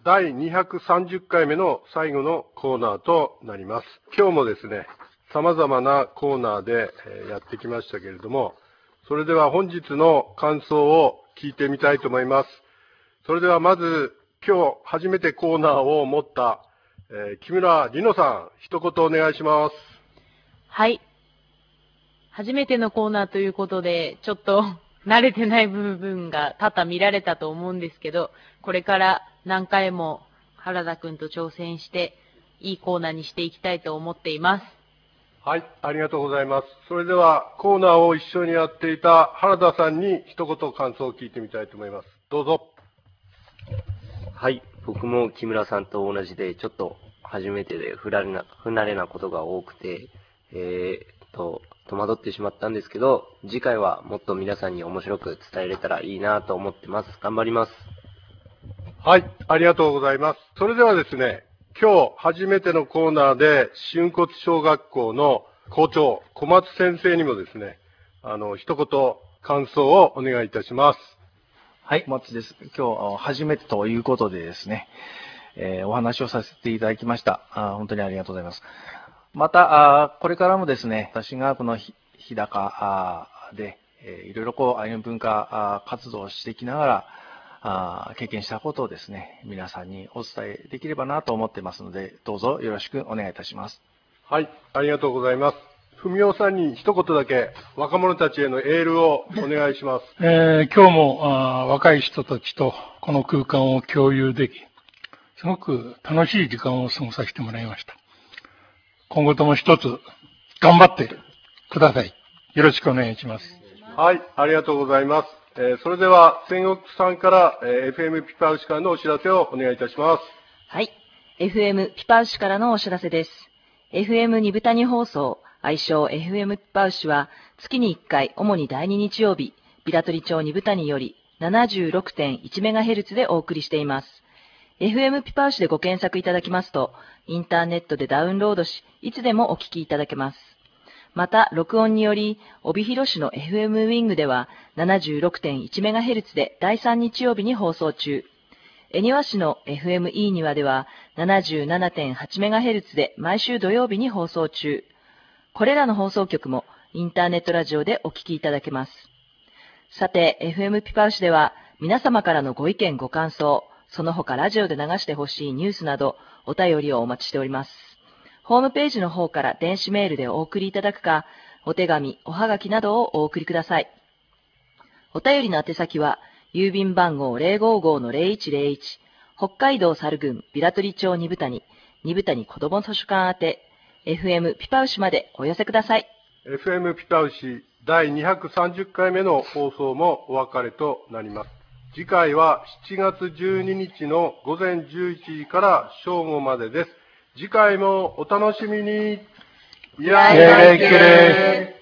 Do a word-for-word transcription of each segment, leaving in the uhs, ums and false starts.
だいにひゃくさんじゅっかいめの最後のコーナーとなります。今日もですね、様々なコーナーでやってきましたけれども、それでは本日の感想を聞いてみたいと思います。それではまず、今日初めてコーナーを持った、えー、木村里乃さん、一言お願いします。 はい。初めてのコーナーということで、ちょっと慣れてない部分が多々見られたと思うんですけど、これから何回も原田くんと挑戦して、いいコーナーにしていきたいと思っています。 はい、ありがとうございます。それではコーナーを一緒にやっていた原田さんに一言感想を聞いてみたいと思います。どうぞ。 はい、僕も木村さんと同じで、ちょっと初めてで不慣れな、不慣れなことが多くて、えー、と、戸惑ってしまったんですけど、次回はもっと皆さんに面白く伝えれたらいいなと思ってます。頑張ります。 はい、ありがとうございます。それではですね、今日初めてのコーナーで春骨小学校の校長小松先生にもですね、あの一言感想をお願いいたします。 はい、小松です。今日初めてということでですね、えー、お話をさせていただきました。あ本当にありがとうございます。またあこれからもですね、私がこの日高で、えー、いろいろこうアイヌ文化活動をしていきながら。あ経験したことをですね、皆さんにお伝えできればなと思っていますので、どうぞよろしくお願いいたします。 はい、ありがとうございます。文雄さんに一言だけ若者たちへのエールをお願いします。 えー、今日もあ若い人たちとこの空間を共有でき、すごく楽しい時間を過ごさせてもらいました。今後とも一つ頑張ってください。よろしくお願いします。 はい、ありがとうございます。えー、それでは、千石さんから、えー、エフエム ピパウシからのお知らせをお願いいたします。 はい。エフエム ピパウシからのお知らせです。エフエム 二部谷放送、愛称 エフエム ピパウシは、月にいっかい、主にだいに日曜日、平取町二部谷より ななじゅうろくてんいちメガヘルツ でお送りしています。エフエム ピパウシでご検索いただきますと、インターネットでダウンロードし、いつでもお聞きいただけます。また、録音により、帯広市の エフエム ウィングでは ななじゅうろくてんいちメガヘルツ でだいさん日曜日に放送中。恵庭市の エフエムイー にわでは ななじゅうななてんはちメガヘルツ で毎週土曜日に放送中。これらの放送局もインターネットラジオでお聞きいただけます。さて、エフエム ピパウシでは皆様からのご意見ご感想、その他ラジオで流してほしいニュースなどお便りをお待ちしております。ホームページの方から電子メールでお送りいただくか、お手紙、おはがきなどをお送りください。お便りの宛先は、郵便番号 ゼロごーごーのゼロいちゼロいち、北海道猿郡平取町二部谷、二部谷子ども図書館宛て、エフエム ピパウシまでお寄せください。 エフエム ピパウシだいにひゃくさんじゅっかいめの放送もお別れとなります。次回はしちがつじゅうににちのごぜんじゅういちじから正午までです。次回もお楽しみに。 やいけれ。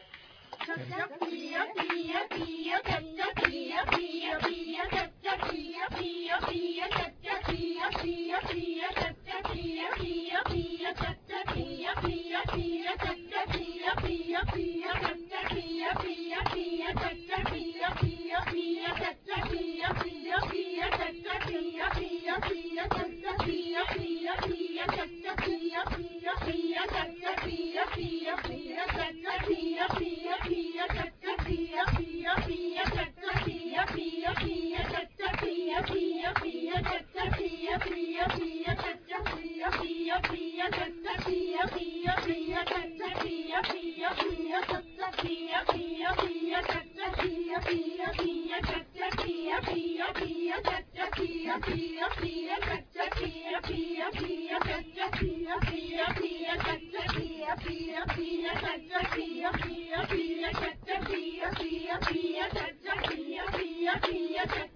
Pia,